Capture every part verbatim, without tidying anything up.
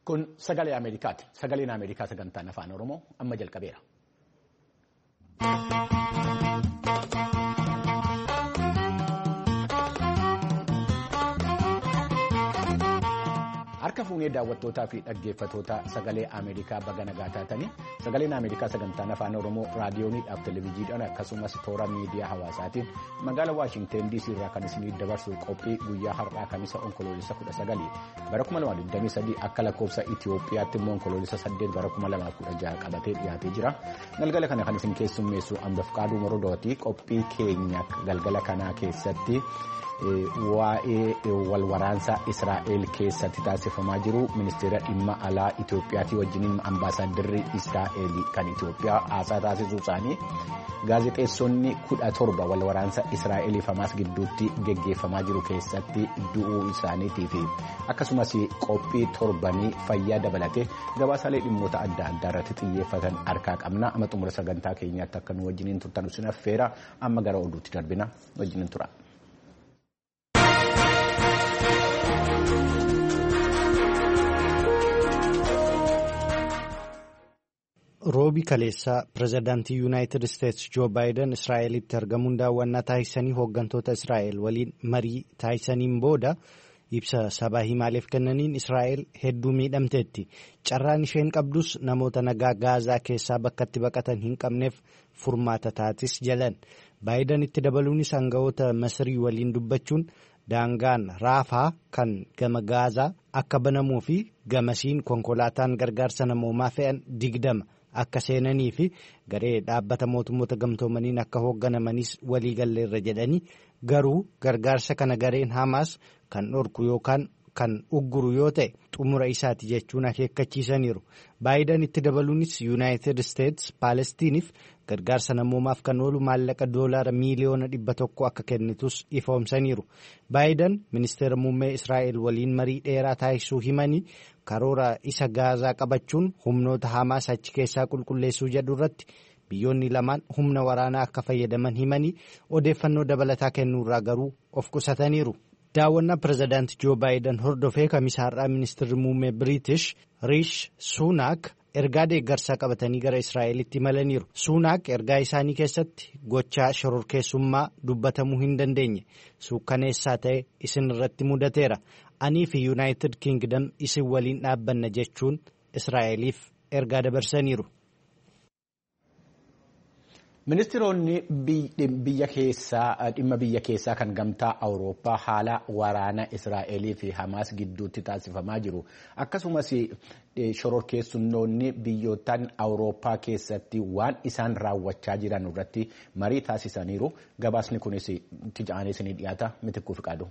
Kun sagalee Ameerikaati. Sagaleen Ameerikaa sagantaan afaan Oromoo amma jalqabeera. Harka fuunee daawwattootaa fi dhaggeeffattoota sagalee Ameerikaa baga nagaa taatanii sagaleen Ameerikaa sagantaan afaan Oromoo raadiyooniidhaaf televezyiidhaan akkasumas toora miidiyaa hawaasaatiin magaalaa Waashinteen D C irraa kan isinii dabarsu qophii guyyaa har'aa kamisa onkoloolessa kudha sagalii bara kuma lamaaf digdamii sadii akka lakkoofsa Itiyoophiyaatti immoo onkoloolessa saddeet bara kuma lamaaf kudha jaha qabatee dhiyaatee jira. Galgala kana kan isin keessummeessu Ambafqaaduu Morodooti. Qophii keenya galgala kanaa keessatti waa'ee walwaraansa Israa'el keessatti taasifamaa jiru ministeera dhimma alaa Itoophiyaatii wajjiniin ambaasaaddarri Israa'el kan Itoophiyaa haasaa taasisuu isaanii gaazexeessonni kudha torba walwaraansa Israa'eliif Hamaas gidduutti geggeeffamaa jiru keessatti du'uu isaaniitii fi akkasumas qophii torbanii fayyaa dabalatee gabaasaalee dhimmoota adda addaa irratti xiyyeeffatan harkaa qabna. Amma xumura sagantaa keenyaatti akka nu wajjiniin turtan isin affeera. Amma gara oduutti darbina wajjiniin tura. Roobi kaleessaa pirezidaantii Yuunaayitid Isteetsi Joo Baayiden Israa'elitti argamuun daawwannaa taasisanii hooggantoota Israa'el waliin marii taasisaniin booda ibsa sabaa himaaleef kennaniin Israa'el hedduu miidhamteetti. Carraan isheen qabdus namoota nagaa Gaazaa keessaa bakka itti baqatan hin qabneef furmaata taatis jalan. Baayiden itti dabaluunis aangawoota Masrii waliin dubbachuun daangaan Raafaa kan gama Gaazaa akka banamuu fi gamasiin konkolaataan gargaarsa namoomaa fe'an digdama. Akka seenanii fi garee dhaabbata mootummoota gamtoomaniin akka hoogganamanis waliigalleerra jedhanii garuu gargaarsa kana gareen Hamaas kan dhorku yookaan kan ugguru yoo ta'e xumura isaati jechuun akeekkachiisaniiru. Baayiden itti dabaluunis Yuunaayitid Isteetsi Paalestiniif gargaarsa namoomaaf kan oolu maallaqa doolaara miiliyoona dhibba tokko akka kennitus ifoomsaniiru. Baayiden ministeera muummee Israa'el waliin marii dheeraa taasisuu himanii karoora isa Gaazaa qabachuun humnoota Hamaas achi keessaa qulqulleessuu jedhu irratti biyyoonni lamaan humna waraanaa akka fayyadaman himanii odeeffannoo dabalataa kennuurraa garuu of qusataniiru. Daawwannaa pirezidaantii Joo Baayiden hordofee kamisa har'aa ministeerri muummee Biriitish Riishi Suunaak ergaa deeggarsaa qabatanii gara Israa'elitti imalaniiru. Suunaak ergaa isaanii keessatti gochaa shororkeessummaa dubbatamuu hin dandeenye suukkaneessaa ta'e isin irratti mudateera. Anii fi Yuunaayitid Kingdom isin waliin dhaabbanna jechuun Israa'eliif ergaa dabarsaniiru. Ministeeronni biyya keessaa dhimma biyya keessaa kan gamtaa Awurooppaa haala waraana Israa'elii fi Hamaas gidduutti taasifamaa jiru akkasumas shororkeessitoonni biyyootaan Awurooppaa keessatti waan isaan raawwachaa jiran irratti marii taasisaniiru. Gabaasni kunis itti aanee isinii dhiyaata. Mitikkuu Fiqaaduu.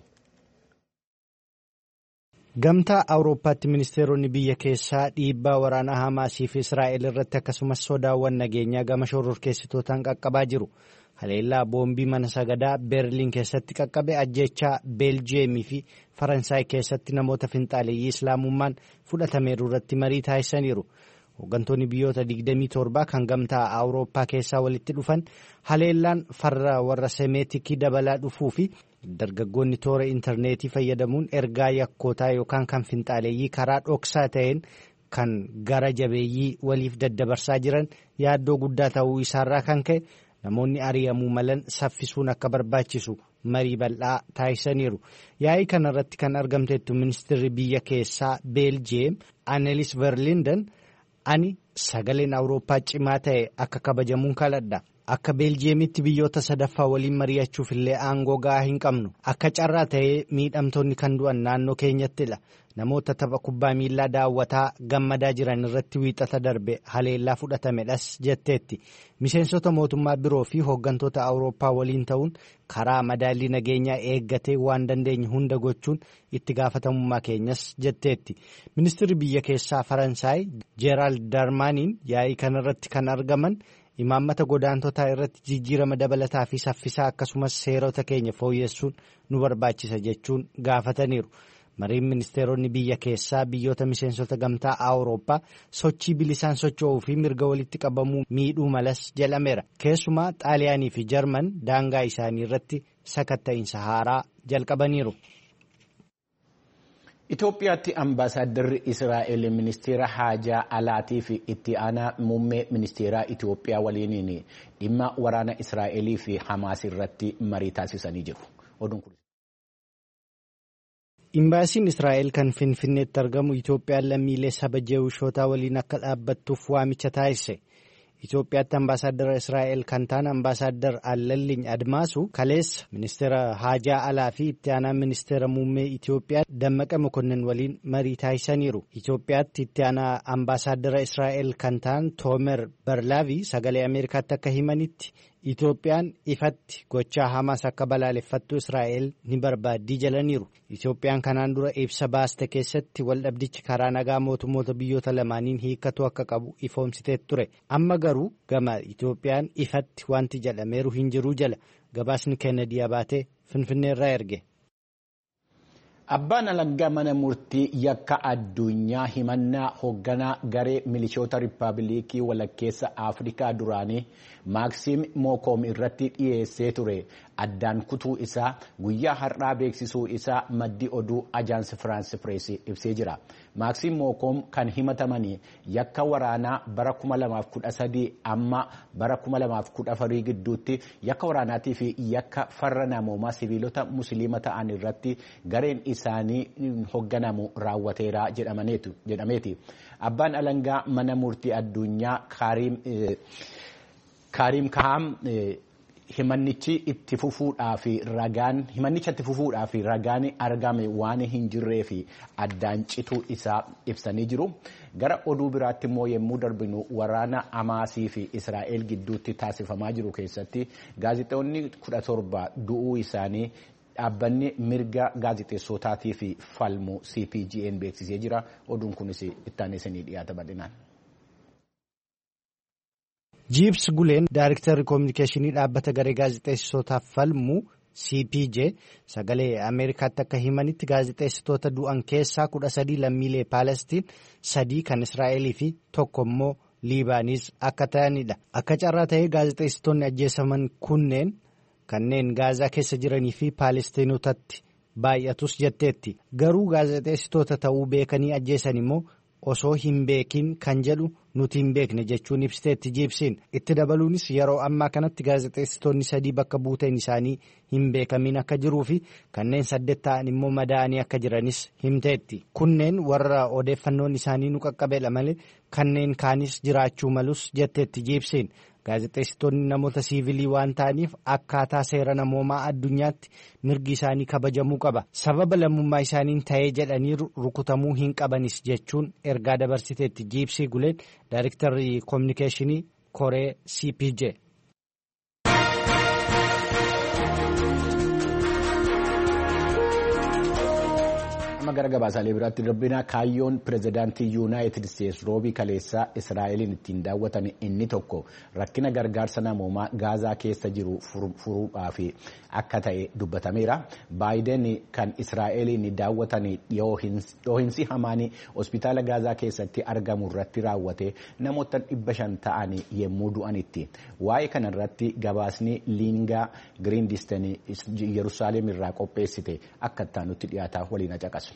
Gamtaa Awurooppaatti ministeeronni biyya keessaa dhiibbaa waraanaa Hamaasii fi Israa'el irratti akkasumas sodaawwan nageenyaa gama shororkeessitootaan qaqqabaa jiru. Haleellaa boombii mana sagadaa Beerliin keessatti qaqqabe ajjeechaa Beeljiyeemii fi Faransaay keessatti namoota finxaaleeyyii Islaamummaan fudhatameeru irratti marii taasisaniiru. Hooggantoonni biyyoota digdamii torbaa kan gamtaa Awurooppaa keessaa walitti dhufan haleellaan farra warra semeetikii dabalaa dhufuu fi dargaggoonni toora intarneetii fayyadamuun ergaa yakkootaa yookaan kan finxaaleeyyii karaa dhoksaa ta'een kan gara jabeeyyii waliif daddabarsaa jiran yaaddoo guddaa ta'uu isaarraa kan ka'e namoonni ari'amuu malan saffisuun akka barbaachisu marii bal'aa taasisaniiru. Yaa'ii kanarratti kan argamteettu ministeerri biyya keessaa Beeljiyeem Annelis Verlinden ani sagaleen Awurooppaa cimaa ta'e akka kabajamuun kadhadha. Akka Beeljiyeemitti biyyoota sadaffaa waliin mari'achuuf illee aangoo ga'aa hin qabnu. Akka carraa ta'ee miidhamtoonni kan du'an naannoo keenyattidha. Namoota tapha kubbaa miillaa daawwataa gammadaa jiran irratti wiixata darbe haleellaa fudhatamedhas jetteetti. Miseensota mootummaa biroo fi hooggantoota Awurooppaa waliin ta'uun karaa madaallii nageenyaa eeggatee waan dandeenye hunda gochuun itti gaafatamummaa keenyas jetteetti. Ministeerri biyya keessaa Faransaay Jeeraald Darmaaniin yaa'ii kanarratti kan argaman imaammata godaantotaa irratti jijjiirama dabalataa fi saffisaa akkasumas seerota keenya fooyyessuun nu barbaachisa jechuun gaafataniiru. Mariin ministeeronni biyya keessaa biyyoota miseensota gamtaa Awurooppaa sochii bilisaan socho'uu fi mirga walitti qabamuu miidhuu malas jedhameera. Keessumaa Xaaliyaanii fi Jarman daangaa isaanii irratti sakatta'iinsa haaraa jalqabaniiru. Itoophiyaatti ambaasaaddarri Israa'el ministeera haajaa alaatii fi itti aanaa muummee ministeeraa Itoophiyaa waliin dhimma waraana Israa'elii fi Hamaas irratti marii taasisanii jiru. Imbaasiin Israa'el kan Finfinneetti argamu Itoophiyaan lammiilee saba Jeewushootaa waliin akka dhaabbattuuf waamicha taasise. Itoophiyaatti ambaasaadara Israa'el kan ta'an ambaasaadar Allalliin Admaasu kaleessa ministeera haajaa alaa fi itti aanaa ministeera muummee Itoophiyaa Dammaqa Mokonnin waliin marii taasisaniiru. Itoophiyaatti itti aanaa ambaasaadara Israa'el kan ta'an Toomer Barlaavi sagalee Ameerikaatti akka himanitti Itoophiyaan ifatti gochaa Hamaas akka balaaleffattu Israa'el ni barbaaddii jalaniiru. Itoophiyaan kanaan dura ibsa baaste keessatti waldhabdichi karaa nagaa mootummoota biyyoota lamaaniin hiikkatu akka qabu ifoomsitee ture. Amma garuu gama Itoophiyaan ifatti wanti jedhameeru hin jiru jala. Gabaasni Kennedy Abaatee Finfinneerraa erge. Abbaan alangaa mana murtii yakka addunyaa himannaa hoogganaa garee milishoota Riippaabilikii walakkeessa Afrikaa duraanii Maaksiim Mookoom irratti dhiyeessee ture addaan kutuu isaa guyyaa har'aa beeksisuu isaa maddi oduu Ajaansi Firaansi Pireesii ibsee jira. Maaksiim Mookoom kan himatamanii yakka waraanaa bara kuma lamaaf kudha sadii amma bara kuma lamaaf kudha afurii gidduutti yakka waraanaatii fi yakka farra namoomaa sibiilota musliima ta'an irratti gareen isaanii hoogganamu raawwateera jedhameeti. Abbaan alangaa mana murtii addunyaa Kaariim Kaariim Kahaam himannichi itti fufuudhaa fi ragaan himannicha itti fufuudhaa fi ragaan argame waan hin jirree fi addaan cituu isaa ibsanii jiru. Gara oduu biraatti immoo yommuu darbinu waraana Hamaasii fi Israa'el gidduutti taasifamaa jiru keessatti gaazexeessonni kudha torba du'uu isaanii dhaabbanni mirga gaazexeessotaatii fi falmu C P G N beeksisee jira. Oduun kunis ittaaneesanii dhiyaata bal'inaan. Jiibs Guleen Daayiriktarri Koominikeeshinii dhaabbata garee gaazexeessitootaaf falmu C P J sagalee Ameerikaatti akka himanitti gaazexeessitoota du'an keessaa kudha sadii lammiilee Paalestiin, sadii kan Israa'elii fi tokko immoo Liibaanis akka ta'anidha. Akka carraa ta'ee gaazexeessitoonni ajjeesaman kunneen kanneen Gaazaa keessa jiranii fi Paalestiinotatti baay'atus jetteetti. Garuu gaazexeessitoota ta'uu beekanii ajjeesan immoo osoo hin beekin kan jedhu nuti hin beekne jechuun ibsiteetti Jiibsiin. Itti dabaluunis yeroo ammaa kanatti gaazexeessitoonni sadii bakka buuteen isaanii hin beekamin akka jiruu fi kanneen saddeet ta'an immoo madaa'anii akka jiranis himteetti. Kunneen warra odeeffannoon isaanii nu qaqqabeedha malee kanneen kaanis jiraachuu malus jetteetti Jiibsiin. Gaazexeessitoonni namoota siivilii waan ta'aniif akkaataa seera namoomaa addunyaatti mirgi isaanii kabajamuu qaba. Sababa lammummaa isaaniin ta'ee jedhanii rukutamuu hin qabanis jechuun ergaa dabarsiteetti Jiibsii Guleen Daayiriktarri Koominikeeshinii Koree C P J. gara gabaasaalee biraatti darbina kaayyoon pirezidaantii yuunaayitid isteetsi roobii kaleessaa Israa'eliin ittiin daawwatan inni tokko rakkina gargaarsa namoomaa Gaazaa keessa jiru furuudhaaf akka ta'e dubbatameera. Baayiden kan Israa'eliin daawwatan dhoohinsi hamaan hospitaala Gaazaa keessatti argamu irratti raawwate namoota dhibba shan ta'an yemmuu du'anitti. Waa'ee kanarratti gabaasni Liingaa Giriindisteen Yerusaalem irraa qopheessite akka itti dhiyaataa waliin caqasu.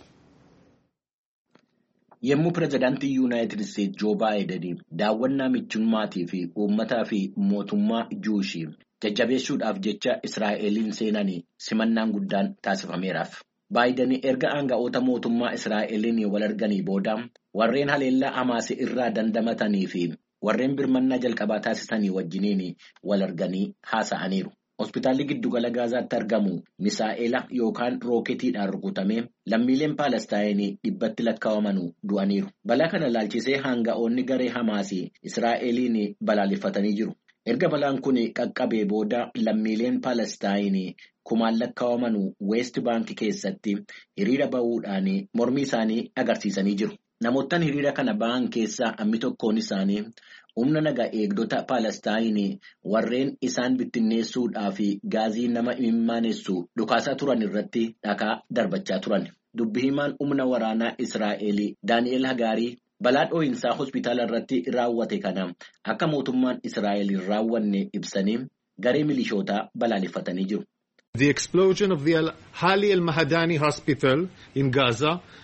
Yemmuu pirezidaantii Yuunaayitid Isteetsi Joo Baayiden daawwannaa michummaatii fi uummataa fi mootummaa Juushii jajjabeessuudhaaf jecha Israa'eliin seenanii simannaan guddaan taasifameeraaf. Baayiden erga aanga'oota mootummaa Israa'eliin wal arganii booda warreen haleellaa Hamaas irraa dandamatanii fi warreen birmannaa jalqabaa taasisanii wajjiniin wal arganii haasa'aniiru. Hospitaalli giddugala Gaazaatti argamu misaa'ela yookaan rooketiidhaan rukutamee lammiileen Paalestaayinii dhibbatti lakkaa'aman du'aniiru. Balaa kana ilaalchisee aanga'oonni garee Hamaasii Israa'eliin balaaleffatanii jiru. Erga balaan kun qaqqabee booda lammiileen Paalestaayinii kumaan lakkaa'aman Weest Baankii keessatti hiriira ba'uudhaan mormii isaanii agarsiisanii jiru. Namoottan hiriira kana ba'an keessaa ammi tokkoon isaanii humna nagaa eegdota Paalestaayinii warreen isaan bittinneessuudhaaf gaazii nama imimmaanessu dhukaasaa turan irratti dhakaa darbachaa turan. Dubbi himaan humna waraanaa Israa'el Daani'el Hagaarii balaa dhoohinsaa hospitaala irratti raawwate kana akka mootummaan Israa'el hin raawwanne ibsanii garee milishootaa balaaleffatanii jiru. The explosion of the Hali al-Mahadani hospital in Gaza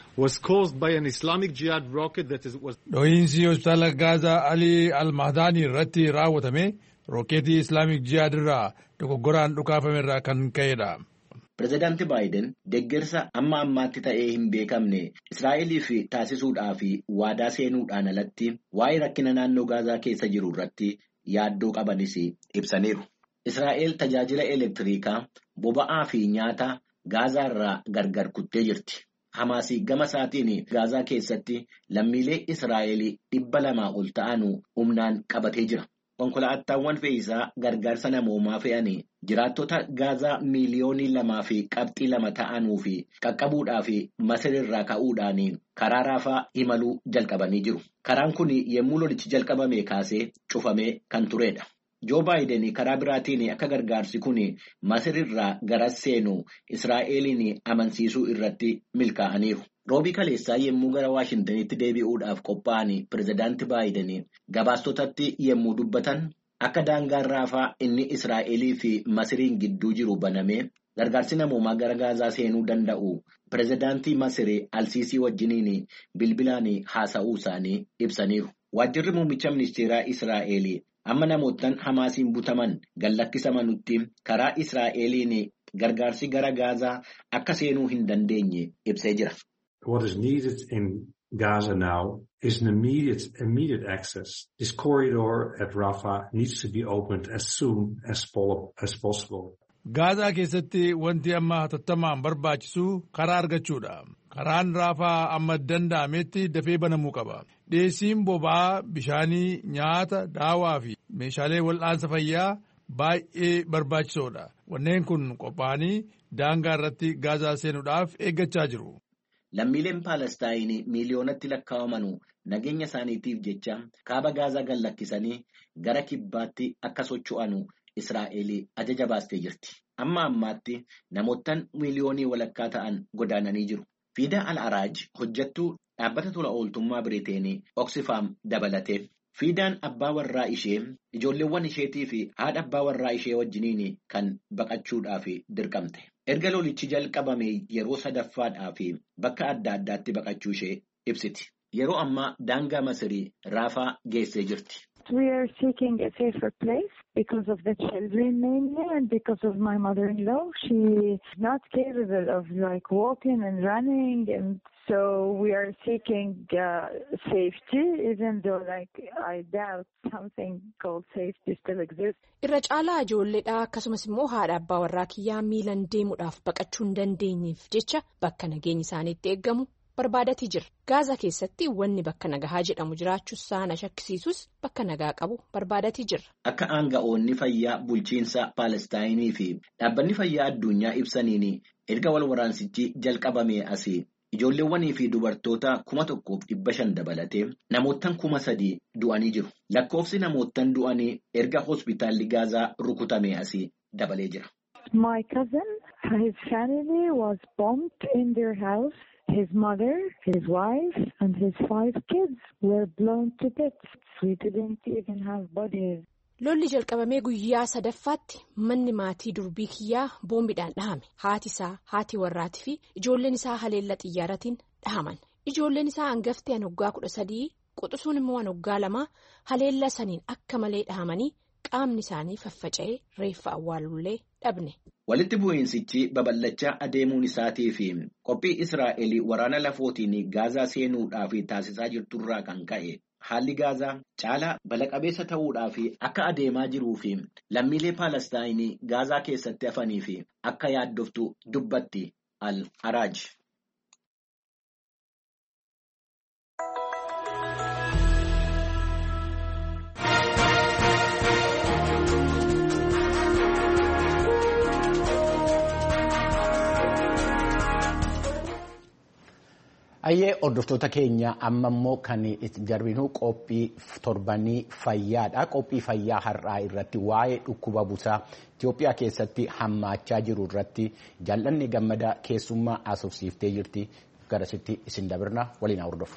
was caused by an Islamic Jihad rocket that is, was... Dho'iinsi hospitaala Gaazaa Alii Almahdaanii irratti raawwatame rookeetii Islaamic Jihad irraa dogoggoraan dhukaafame irraa kan ka'edha. Pireezidaanti Baayiden deeggarsa amma ammaatti ta'ee hin beekamne Israa'eliif taasisuudhaaf waadaa seenuudhaan alatti waa'ee rakkina naannoo Gaazaa keessa jiru irratti yaaddoo qabanis ibsaniiru. Israa'el tajaajila elektiriikaa, boba'aa fi nyaata Gaazaa irraa gargar kuttee jirti. Hamaas gama isaatiin Gaazaa keessatti lammiilee Israa'el dhibba lamaa ol ta'an humnaan qabatee jira. Konkolaataawwan fe'iisaa gargaarsa namoomaa fe'anii jiraattota Gaazaa miiliyoonii lamaa fi qabxii lama ta'anuu fi qaqqabuudhaa fi Masir irraa ka'uudhaan karaa Raafaa imaluu jalqabanii jiru. Karaan kun yommuu lolichi jalqabame kaasee cufamee kan turedha. Joo Baayiden karaa biraatiin akka gargaarsi kun Masir irraa gara seenu Israa'eliin amansiisuu irratti milkaa'aniiru. Roobii kaleessaa yommuu gara Waashintanitti deebi'uudhaaf qophaa'an Pireezidaanti Baayiden gabaastotatti yommuu dubbatan akka daangaan Raafaa inni Israa'elii fi Masiriin gidduu jiru banamee gargaarsi namoomaa gara Gaazaa seenuu danda'u Pireezidaantii Masir Alsiisii wajjiniin bilbilaan haasa'uu isaanii ibsaniiru. Waajjirri muummicha ministeeraa Israa'el amma namootaan Hamaasiin butaman gallakkisamantti karaa Israa'eliin gargaarsi gara Gaazaa akka seenuu hin dandeenye ibsee jira. What is needed in Gaza now is an immediate, immediate access. This corridor at Rafah needs to be opened as soon as, as possible. Gaazaa keessatti wanti amma hatattamaan barbaachisu karaa argachuudha. Karaan Raafaa amma danda'ametti dafee banamuu qaba. Dhiyeessiin boba'aa, bishaanii, nyaata, daawaa fi meeshaalee wal'aansa fayyaa baay'ee barbaachisoodha. Wanneen kun qophaa'anii daangaa irratti Gaazaa seenuudhaaf eeggachaa jiru. Lammiileen Paalestaayinii miiliyoonatti lakkaa'aman nageenya isaaniitiif jecha kaaba Gaazaa gallakkisanii gara kibbaatti akka socho'an Israa'el ajaja baastee jirti. Amma ammaatti namootaan miiliyoonii walakkaa ta'an godaananii jiru. Fiidaa Al-Araaj hojjettuu dhaabbata tola ooltummaa Biriiteenii Oxfam dabalate. Fiidaan abbaa warraa ishee ijoolleewwan isheetii fi haadha abbaa warraa ishee wajjiniin kan baqachuudhaaf dirqamte. Erga lolichi jalqabame yeroo sadaffaadhaaf bakka adda addaatti baqachuu ishee ibsiti. Yeroo ammaa daangaa Masirii Raafaa geessee jirti. We are seeking a safer place because of the children mainly and because of my mother-in-law. She is not capable of like walking and running, and so we are seeking uh, safety, even though like I doubt something called safety still exists. Irra caalaa ijoolleedha akkasumas immoo haadha abbaa warraa kiyyaa miilan deemuudhaaf baqachuu hin dandeenyeef jecha bakka nageenyi isaaniitti eeggamu barbaadatii jira. Gaazaa keessatti wanni bakka nagahaa jedhamu jiraachuus saana shakkisiisus bakka nagaa qabu barbaadatii jira. Akka aanga'oonni fayyaa bulchiinsa Paalestaayinii fi dhaabbanni fayyaa addunyaa ibsaniin erga wal waraansichi jalqabamee asii ijoolleewwanii fi dubartoota kuma tokkoof dhibba shan dabalatee namootaan kuma sadii du'anii jiru. Lakkoofsi namootaan du'anii erga hospitaalli Gaazaa rukutamee asii dabalee jira. My cousin, his family was bombed in their house. His mother, his wife, and his five kids were blown to bits. We didn't even have bodies. Lolli jalqabamee guyyaa sadaffaatti manni maatii durbii kiyyaa boombiidhaan dhahame. Haati isaa, haati warraatii fi ijoolleen isaa haleella xiyyaaratiin dhahaman. Ijoolleen isaa hangafti waggaa kudha sadii, quxisuun immoo waggaa lama haleella saniin akka malee dhahamanii qaamni isaanii faffaca'ee reeffa awwaalullee dhabne. Walitti bu'iinsichi babal'achaa adeemuun isaatii fi qophii Israa'el waraana lafootiin Gaazaa seenuudhaaf taasisaa jirturraa kan ka'e haalli Gaazaa caalaa balaa-qabeessa ta'uudhaaf akka adeemaa jiruu fi lammiilee Paalestaayinii Gaazaa keessatti hafanii fi akka yaaddoftu dubbatti Al-Araaj. Ayyee hordoftoota keenya amma immoo kan darbinu qophii torbanii fayyaadha. Qophii fayyaa har'aa irratti waa'ee dhukkuba busaa Itoophiyaa keessatti hammaachaa jiru irratti jaallanni gammadaa keessummaa asoofsiiftee jirti. Garasitti isin dabirna waliin hordofu.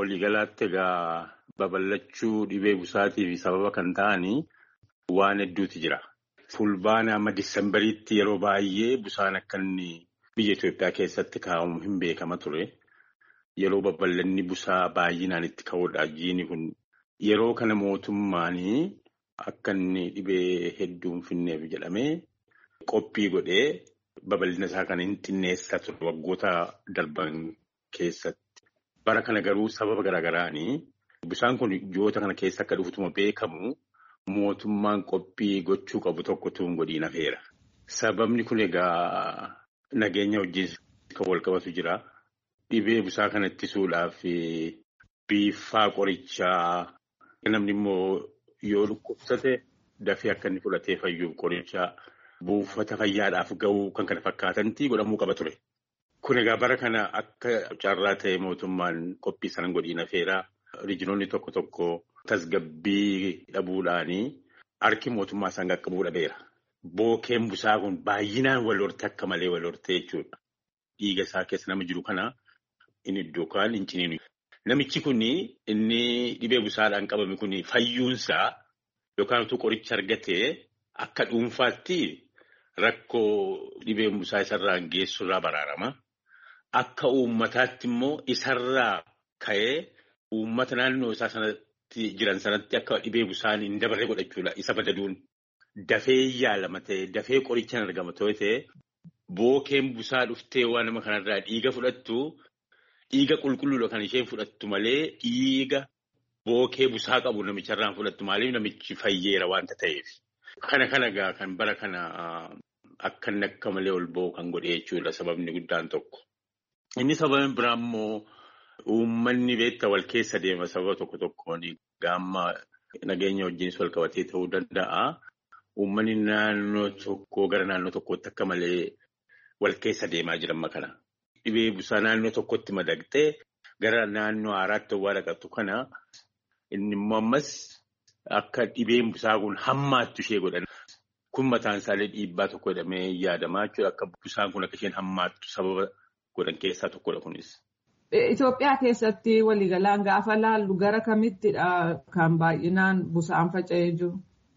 waliigalaatti egaa babal'achuu dhibee busaatiif sababa kan ta'anii waan hedduutu jira. Fulbaana amma Disemberiitti yeroo baay'ee busaan akka inni biyya Itoophiyaa keessatti kaa'amu hin beekama ture. Yeroo babal'anni busaa baay'inaan itti ka'uudha. Jiini kun yeroo kana mootummaanii akka inni dhibee hedduun finneef jedhamee qophii godhee babal'ina isaa kana hin xinneessaa ture waggoota darban keessatti. Bara kana garuu sababa garaagaraanii busaan kun ji'oota kana keessa akka dhufutuma beekamu mootummaan qophii gochuu qabu tokko tuun godhiin hafeera. Sababni kun egaa nageenya wajjin kan wal qabatu jira. Dhibee busaa kana ittisuudhaaf biiffaa qorichaa namni immoo yoo dhukkubsate dafee akka inni fudhatee fayyuuf qorichaa buufata fayyaadhaaf ga'uu kan kana fakkaatanti godhamuu qaba ture. Kun egaa bara kana akka carraa ta'e mootummaan qophii sana godhiin hafeera. Riijinoonni tokko tokko tasgabbii dhabuudhaanii harki mootummaa isaan qaqqabuu dhabeera. Bookeen busaa kun baay'inaan wal horte akka malee wal horte jechuudha. Dhiiga isaa keessa nama jiru kana inni iddoo kaan hin ciniinu. Namichi kun inni dhibee busaadhaan qabame kun fayyuunsaa yookaan utuu qoricha argatee akka dhuunfaatti rakkoo dhibeen busaa isarraan geessurraa baraarama. Akka uummataatti immoo isarraa ka'ee uummata naannoo isaa sanatti jiran sanatti akka dhibee busaan hin dabarre godhachuudha. Isa badaduun dafee yaalama ta'e dafee qorichaan argama ta'e bookeen busaa dhuftee waan nama kanarraa dhiiga fudhattu dhiiga qulqulluudha kan isheen fudhattu malee dhiiga bookee busaa qabu namicharraan fudhattu maaliif namichi fayyeera waanta ta'eef. Kana kana gaa kan bara kana akka inni akka malee ol ba'u kan godhe jechuudha sababni guddaan tokko. Inni sababni biraa immoo uummanni beektaa wal keessa deema sababa tokko tokkoon gaamma nageenya wajjinis wal qabatee ta'uu danda'a. Uummanni naannoo tokkoo gara naannoo tokkootti akka malee wal keessa deemaa jiran kana. Dhibee busaa naannoo tokkotti madaqxee gara naannoo haaraatti waa dhaqattu kana inni immoo ammas akka dhibeen busaa kun hammaattu ishee godhan. Kun mataan isaallee dhiibbaa tokko jedhamee yaadamaa jechuudha. Akka busaan kun akka isheen hammaattu sababa godhan keessaa tokkodha kunis. Itoophiyaa keessatti waliigalaan gaafa laallu gara kamittidha kan baay'inaan busaan faca'ee jiru?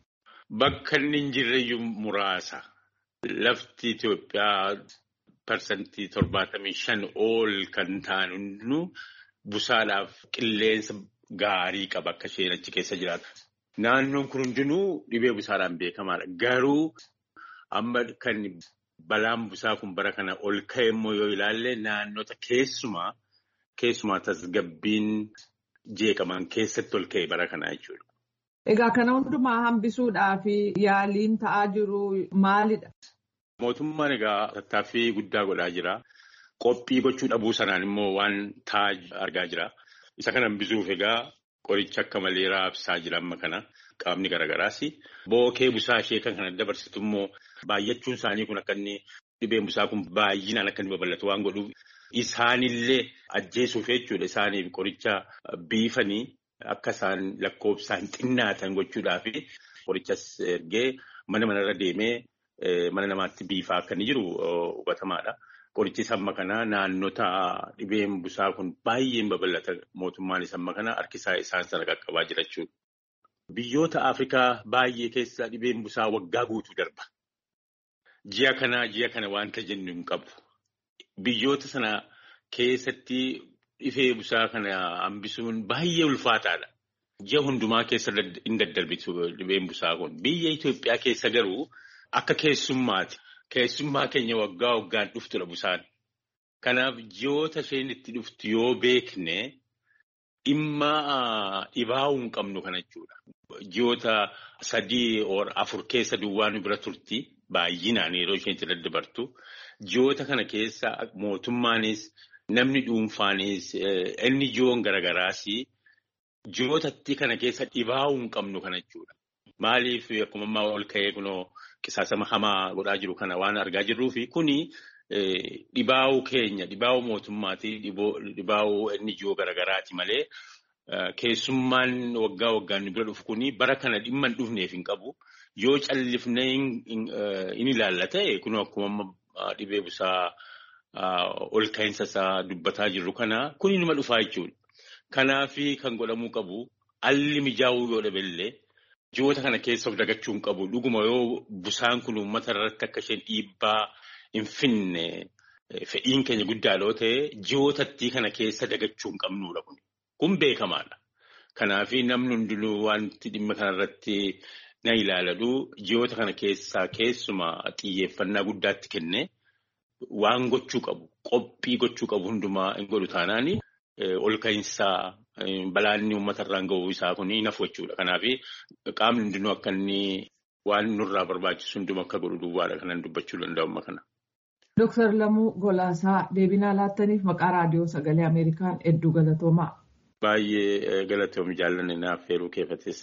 Bakka inni hin jirreyyuu muraasa. Lafti Itoophiyaa parsantii torbaatamii shan ol kan ta'an hundinuu busaadhaaf qilleensa gaarii qaba akka isheen achi keessa jiraatu. Naannoon kun hundinuu dhibee busaadhaan beekamaadha. Garuu amma kan balaan busaa kun bara kana ol ka'e immoo yoo ilaalle naannota keessumaa keessumaa tasgabbiin jeeqaman keessatti ol ka'e bara kana jechuudha. Egaa kana hundumaa hambisuudhaaf yaaliin ta'aa jiru maalidha? Mootummaan egaa tattaaffii guddaa godhaa jira. Qophii gochuu dhabuu sanaan immoo waan ta'aa argaa jira. Isa kana hambisuuf egaa qoricha akka malee raabsaa jira amma kana qaamni garaagaraas. Bookee busaa ishee kan kana dabarsitu immoo baay'achuun isaanii kun akka inni dhibeen busaa kun baay'inaan akka inni babal'atu waan godhuuf isaanillee ajjeesuuf jechuudha. Isaaniif qoricha biifanii akka isaan lakkoofsaan xinnaatan gochuudhaaf qorichas ergee mana manarra deemee mana namaatti biifaa akka inni jiru hubatamaadha. Qorichi samma kana naannota dhibeen busaa kun baay'een babal'ata mootummaan samma kana harkisaa isaan sana qaqqabaa jira jechuudha. Biyyoota Afrikaa baay'ee keessa dhibeen busaa waggaa guutuu darba. Ji'a kanaa ji'a kana wanta jennu hin qabu. Biyyoota sana keessatti dhibee busaa kana hambisuun baay'ee ulfaataadha. Ji'a hundumaa keessa hin daddarbitu dhibeen busaa kun. Biyya Itoophiyaa keessa garuu akka keessummaati. Keessummaa keenya waggaa waggaan dhuftudha busaan. Kanaaf ji'oota isheen itti dhuftu yoo beekne dhimma dhibaa'uu hin qabnu kana jechuudha. Ji'oota sadii or afur keessa duwwaan bira turti baay'inaan yeroo isheen itti daddabartu. Ji'oota kana keessa mootummaanis namni dhuunfaanis inni ji'oon garagaraas ji'ootatti kana keessa dhibaa'uu hin qabnu kana jechuudha. Maaliif akkuma ammaa ol ka'ee kunoo qisaasama hamaa godhaa jiru kana waan argaa jirruufi kuni dhibaa'uu keenya dhibaa'uu mootummaati dhibaa'uu inni ji'oo garagaraati malee keessummaan waggaa waggaan bira dhufu kuni bara kana dhimma hin dhufneef hin qabu. Yoo callifnee hin ilaalla ta'e kunoo akkuma dhibee busaa ol ka'iinsa isaa dubbataa jirru kana kuni nima dhufaa jechuudha. Kanaafi kan godhamuu qabu alli mijaa'uu yoo dhabeellee ji'oota kana keessa of dagachuu hin qabu. Dhuguma yoo busaan kun uummata irratti akka isheen dhiibbaa hin finne fedhiin keenya guddaa yoo ta'e ji'ootatti kana keessa dagachuu hin qabnuudha kun. Kun beekamaadha. Kanaafi namni hundinuu wanti dhimma kanarratti na ilaaladu ji'oota kana keessaa keessumaa xiyyeeffannaa guddaatti kenne waan gochuu qabu qophii gochuu qabu hundumaa hin godhu taanaani ol ka'iinsaa balaanni uummata irraan ga'uu isaa kun nafu jechuudha. Kanaafi qaamni hundinuu akka inni waan nurraa barbaachisu hundumaa akka godhu duwwaadha kanan dubbachuu danda'u amma kana. Dooktar Lamuu Golaasaa deebinaa laattaniif maqaa raadiyoo sagalee Ameerikaan hedduu galatoomaa. Baay'ee galatoomi jaallanne naaf feeruu keefatis.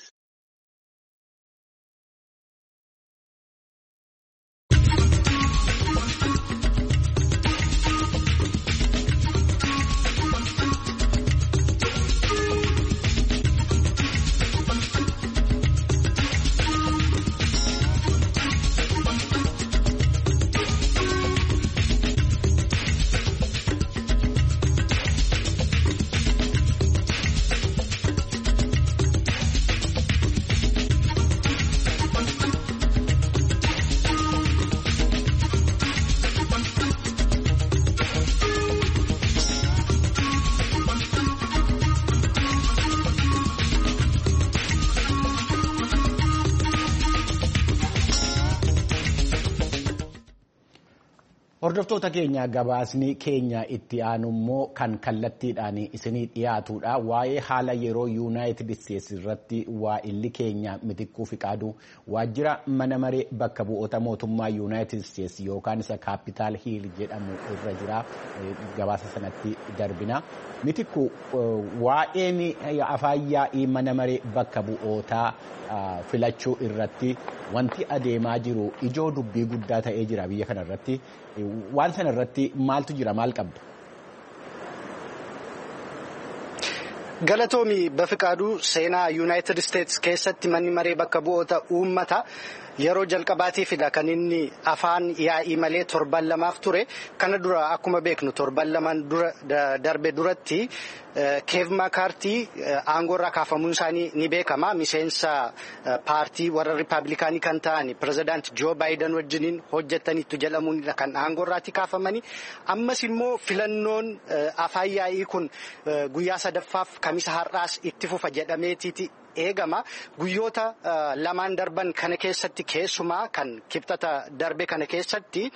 Hordoftoota keenya gabaasni keenya itti aanu immoo kan kallattiidhaan isinii dhiyaatudha. Waa'ee haala yeroo Yuunaayitid Isteetsi irratti waa'illi keenya Mitikkuu Fiqaaduu waajjira mana maree bakka bu'oota mootummaa Yuunaayitid Isteetsi yookaan isa Kaapitaal Hiil jedhamu irra jira. Gabaasa sanatti darbina. Mitikkuu waa'een afaan yaa'ii mana maree bakka bu'ootaa filachuu irratti wanti adeemaa jiru ijoo dubbii guddaa ta'ee jira biyya kana irratti. Waan sana irratti maaltu jira maal qabdu? Galatoomi Bafiqaaduu seenaa Yuunaayitid Isteetsi keessatti manni maree bakka bu'oota uummata yeroo jalqabaatiifidha kan inni afaan yaa'ii malee torban lamaaf ture. Kana dura akkuma beeknu torban lamaan dura darbe duratti Keev Maakaartii aangoorraa kaafamuun isaanii ni beekama. Miseensa paartii warra Rippaabilikaanii kan ta'an pirezidaanti Joo Baayiden wajjiniin hojjetaniitu jedhamuunidha kan aangoorraatti kaafamanii. Ammas immoo filannoon afaan yaa'ii kun guyyaa sadaffaaf kamisa har'aas itti fufa jedhameetiiti eegama. Guyyoota lamaan darban kana keessatti keessumaa kan kibxata darbe kana keessatti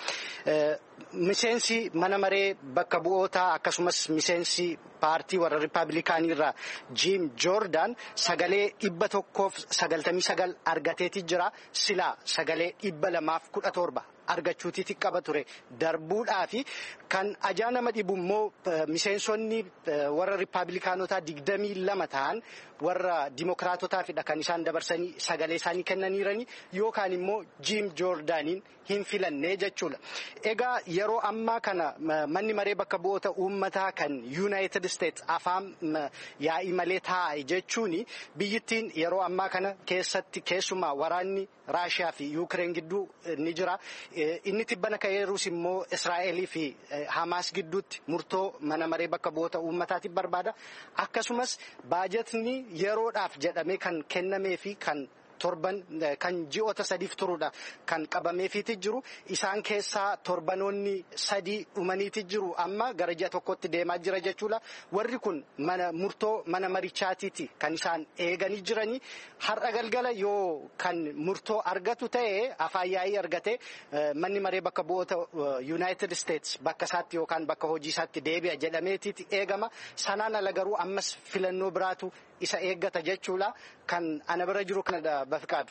miseensi mana maree bakka bu'ootaa akkasumas miseensi paartii warra Rippaabilikaanii irraa Jiim Joordaan sagalee dhibba tokkoof sagaltamii sagal argateeti jira. Silaa sagalee dhibba lamaaf kudha torba argachuutiiti qaba ture darbuudhaafi kan ajaa nama dhibu immoo miseensonni warra Rippaabilikaanotaa digdamii lama ta'an warra Dimookiraatotaafidha kan isaan dabarsanii sagalee isaanii kennaniirani yookaan immoo Jiim Joordaaniin hin filannee jechuudha. Egaa yeroo ammaa kana manni maree bakka bu'oota uummataa kan Yuunaayitid Isteetsi afaan yaa'ii malee taa'e jechuun biyyittiin yeroo ammaa kana keessatti keessumaa waraanni Raashiyaa fi Yuukireen gidduu ni jira. Inni tibbana ka'eerus immoo Israa'elii fi Hamaas gidduutti murtoo mana maree bakka bu'oota uummataatiif barbaada. Akkasumas baajetni yeroodhaaf jedhamee kan kennamee fi kan torban kan ji'oota sadiif turuudha kan qabameefiiti jiru. Isaan keessaa torbanoonni sadii dhumaniiti jiru amma gara ji'a tokkotti deemaa jira jechuudha. Warri kun mana murtoo mana marichaatiiti kan isaan eeganii jiranii. Har'a galgala yoo kan murtoo argatu ta'e afaan yaa'ii argate manni maree bakka bu'oota Yuunaayitid Isteetsi bakka isaatti yookaan bakka hojii isaatti deebi'a jedhameetiiti eegama. Sanaan ala garuu ammas filannoo biraatu isa eeggata jechuudha. Kan ana bira jiru kanadha Bafiqaadu.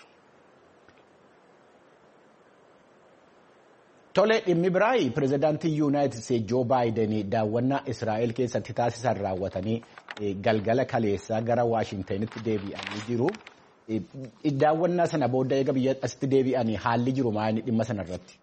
Tole dhimmi biraayi pirezidaantii Yuunaayitid Isteetsi Joo Baayiden daawwannaa Israa'el keessatti taasisan raawwatanii galgala kaleessaa gara Waashingtanitti deebi'anii jiru. Daawwannaa sana booda eega biyya asitti deebi'anii haalli jiru maali dhimma sanarratti?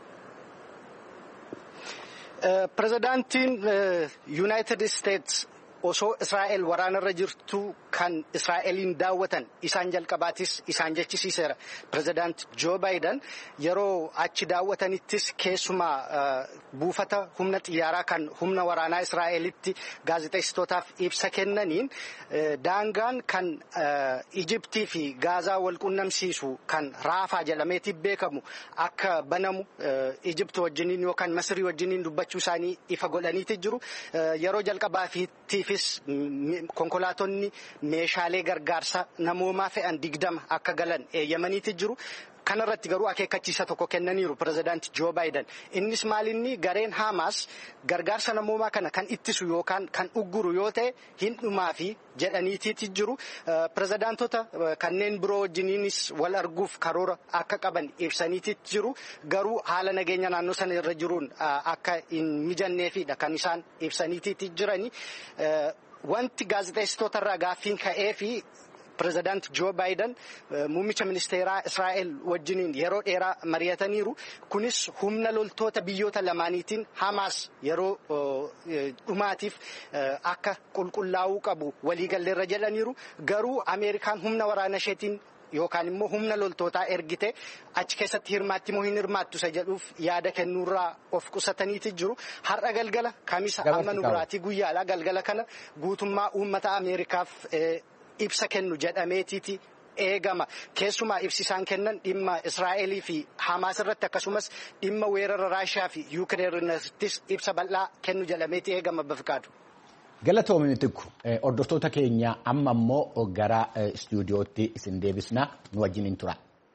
Pirezidaantiin Yuunaayitid Isteetsi osoo Israa'el waraanarra jirtu kan Israa'eliin daawwatan isaan jalqabaatis isaan jechisiiseera. Pirezidaant Joo Baayiden yeroo achi daawwatanittis keessumaa buufata humna xiyyaaraa kan humna waraanaa Israa'elitti gaazexeessitootaaf ibsa kennaniin daangaan kan Ijiptii fi Gaazaa wal qunnamsiisu kan Raafaa jedhameetti beekamu akka banamu Ijipti wajjiniin yookaan Masirii wajjiniin dubbachuu isaanii ifa godhaniiti jiru. Yeroo jalqabaatiifis konkolaatonni meeshaalee gargaarsa namoomaa fe'an digdama akka galan eeyyamaniiti jiru. Kanarratti garuu akeekkachiisa tokko kennaniiru pirezidaanti Joo Baayiden. Innis maalinni gareen Haamaas gargaarsa namoomaa kana kan ittisu yookaan kan ugguru yoo ta'e hin dhumaafi jedhaniitiiti jiru. Pirezidaantota kanneen biroo wajjiniinis wal arguuf karoora akka qaban ibsaniiti jiru. Garuu haala nageenya naannoo sana irra jiruun akka hin mijanneefidha kan isaan ibsaniitiiti jirani. Wanti gaazexeessitootarraa gaaffiin ka'ee fi Pirezidaant Joo Baayiden muummicha ministeeraa Israa'el wajjiniin yeroo dheeraa mari'ataniiru. Kunis humna loltoota biyyoota lamaaniitiin Hamaas yeroo dhumaatiif akka qulqullaa'uu qabu waliigalleerra jedhaniiru. Garuu Ameerikaan humna waraana isheetiin yookaan immoo humna loltootaa ergite achi keessatti hirmaatti moo hin hirmaattu isa jedhuuf yaada kennuurraa of qusataniiti jiru. Har'a galgala kamisa amma nu biraatii guyyaadha. Galgala kana guutummaa uummata Ameerikaaf ibsa kennu jedhameetiiti eegama. Keessumaa ibsisaan kennan dhimma Israa'elii fi Hamaas irratti akkasumas dhimma weerara Raashiyaa fi Yukireeniittis ibsa bal'aa kennu jedhameeti eegama Bafqaadu. Galatoomii tikku hordoftoota keenya amma immoo gara istuudiyootti isin deebisna nu wajjiniin tura.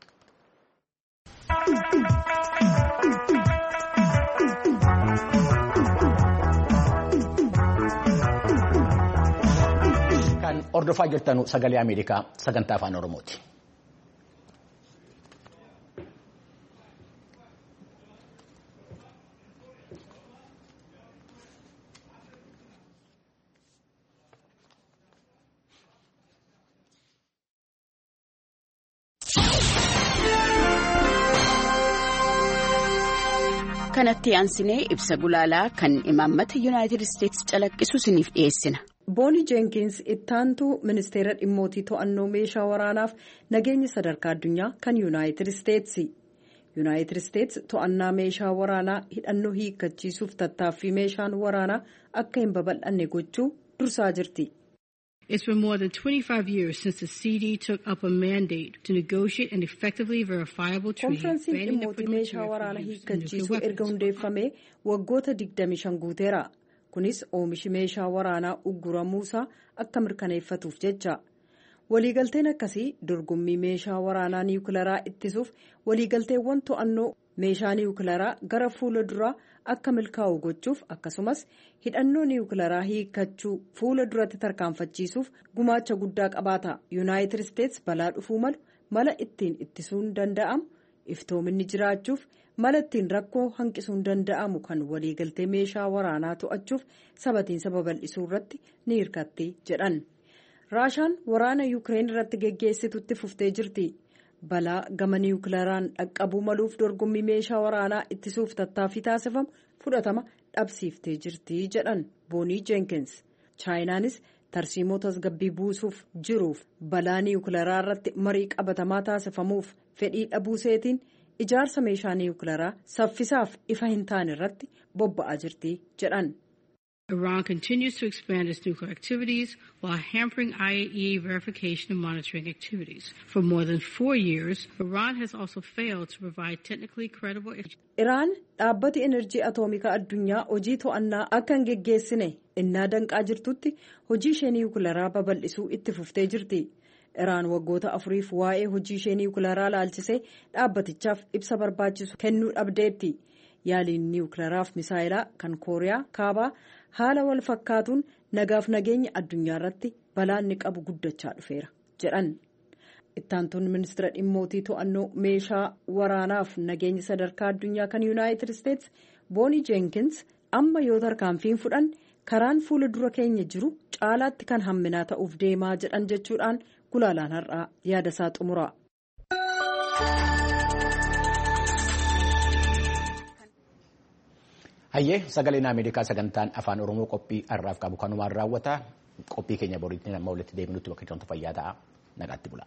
Kan hordofaa jirtanu sagalee Ameerikaa sagantaa afaan Oromooti. Kanatti aansinee ibsa gulaalaa kan imaammata Yuunaayitid Isteetsi calaqqisu isiniif dhiyeessina. Booni Jeenkins ittaantuu ministeera dhimmootii to'annoo meeshaa waraanaaf nageenya sadarkaa addunyaa kan Yuunaayitid Isteetsi. Yuunaayitid Isteetsi to'annaa meeshaa waraanaa hidhannoo hiikkachiisuuf tattaaffii meeshaan waraanaa akka hin babal'anne gochuu dursaa jirti. It's been more than twenty-five years since the C D took up a mandate to negotiate an effectively verifiable treaty. Konferensiin dhimmootii meeshaa waraanaa hiikkachiisuu erga hundeeffamee waggoota digdamii shan guuteera. Kunis oomishi meeshaa waraanaa ugguramuusaa akka mirkaneeffatuuf jecha. Waliigalteen akkasii dorgommii meeshaa waraanaa niwukilaraa ittisuuf waliigalteewwan to'annoo meeshaa niwukilaraa gara fuula duraa akka milkaa'u gochuuf akkasumas hidhannoo niwukilaraa hiikkachuu fuula duratti tarkaanfachiisuuf gumaacha guddaa qabaata. Yuunaayitid Isteetsi balaa dhufuu malu mala ittiin ittisuun danda'amu iftoominni jiraachuuf mala ittiin rakkoo hanqisuun danda'amu kan waliigaltee meeshaa waraanaa to'achuuf sabatiinsa babal'isuu irratti ni hirkatti jedhan. Raashaan waraana Yuukireen irratti geggeessitutti fuftee jirti. Balaa gama niwukilaraan dhaqqabuu maluuf dorgommii meeshaa waraanaa ittisuuf tattaaffii taasifamu fudhatama dhabsiiftee jirti jedhan Boonii Jeenkins. Chaayinaanis tarsiimoo tasgabbii buusuuf jiruuf balaa niwukilaraa irratti marii qabatamaa taasifamuuf fedhii dhabuuseetiin ijaarsa meeshaa niwukilaraa saffisaaf ifa hin taane irratti bobba'aa jirti jedhan. Iran continues to expand its nuclear activities while hampering I A E A verification and monitoring activities. For more than four years, Iran has also failed to provide technically credible. Iraan dhaabbati enerjii atoomikaa addunyaa hojii to'annaa akka hin geggeessine innaa danqaa jirtutti hojii ishee niwukilaraa babal'isuu itti fuftee jirti. Iraan waggoota afuriif waa'ee hojii ishee niwukilaraa laalchisee dhaabbatichaaf ibsa barbaachisu kennuu dhabdeetti. Yaaliin niwukilaraaf misaayilaa kan Kooriyaa kaabaa haala wal fakkaatuun nagaaf nageenya addunyaa irratti balaan ni qabu guddachaa dhufeera jedhan. Ittaantuun ministeera dhimmootii to'annoo meeshaa waraanaaf nageenya sadarkaa addunyaa kan Yuunaayitid Isteetsi Boonii Jeenkins amma yoo tarkaanfiin fudhan karaan fuula dura keenya jiru caalaatti kan hamminaa ta'uuf deemaa jedhan jechuudhaan gulaalaan har'aa yaadasaa xumura. Hayyee sagaleen Ameerikaa sagantaan afaan Oromoo qophii har'aaf qabu kanumaan raawwata. Qophii keenya boriitti nama walitti deebinutti bakka jirtu fayyaa ta'a. Nagaatti bula.